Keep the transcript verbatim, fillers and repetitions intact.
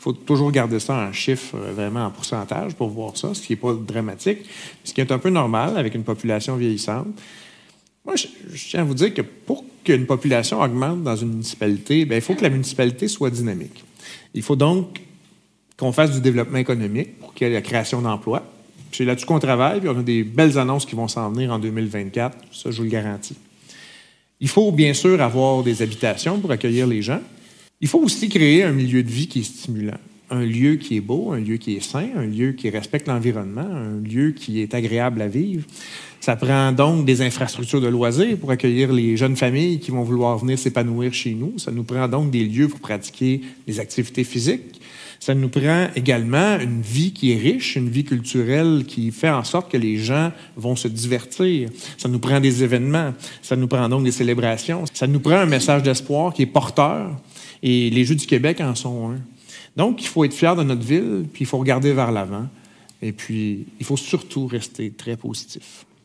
faut toujours garder ça en chiffre, vraiment en pourcentage pour voir ça, ce qui n'est pas dramatique. Ce qui est un peu normal avec une population vieillissante. Moi, je, je tiens à vous dire que pour qu'une population augmente dans une municipalité, bien, il faut que la municipalité soit dynamique. Il faut donc qu'on fasse du développement économique pour qu'il y ait la création d'emplois. C'est là-dessus qu'on travaille, puis on a des belles annonces qui vont s'en venir en deux mille vingt-quatre, ça, je vous le garantis. Il faut bien sûr avoir des habitations pour accueillir les gens. Il faut aussi créer un milieu de vie qui est stimulant, un lieu qui est beau, un lieu qui est sain, un lieu qui respecte l'environnement, un lieu qui est agréable à vivre. Ça prend donc des infrastructures de loisirs pour accueillir les jeunes familles qui vont vouloir venir s'épanouir chez nous. Ça nous prend donc des lieux pour pratiquer des activités physiques. Ça nous prend également une vie qui est riche, une vie culturelle qui fait en sorte que les gens vont se divertir. Ça nous prend des événements, ça nous prend donc des célébrations. Ça nous prend un message d'espoir qui est porteur. Et les Jeux du Québec en sont un. Donc, il faut être fier de notre ville, puis il faut regarder vers l'avant. Et puis, il faut surtout rester très positif.